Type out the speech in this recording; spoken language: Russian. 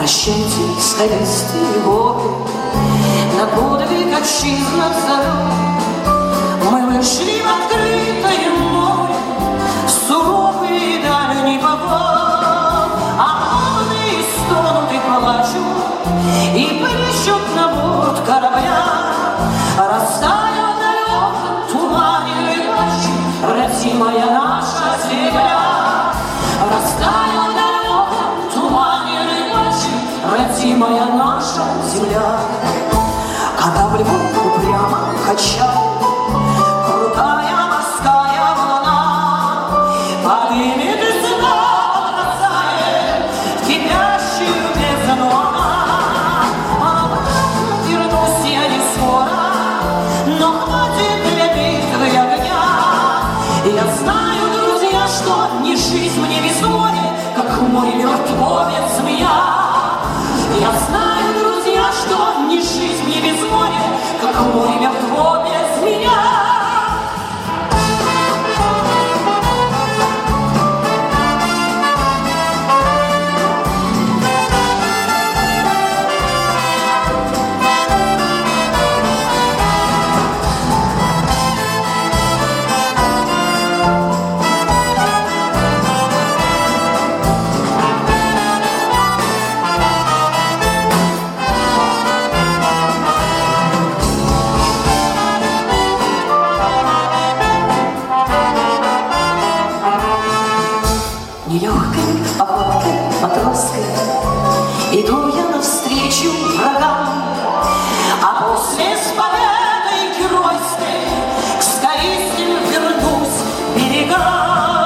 Прощайте, скалистые горы, на подвиг отчизна зовет. Мы вышли в открытое море, в суровые дальние погоды, а волны стонут и плачут, и плещут на борт корабля. Растаял в далеком тумане ночи родимая наша земля. Растаял в далеком тумане ночи родимая наша земля. Корабль упрямо качал, крутая морская волна подымет и снова бросает в кипящую бездну она. Обратно вернусь я не скоро, но хватит для битвы огня. Я знаю, друзья, что не жизнь мне без моря, как в море мертво без змея. Я знаю, друзья, что не жизнь мне без моря, как в море мертво без меня. Нелегкой походкой матросской иду я навстречу врагам, а после с победой геройской к скалистым вернусь берегам.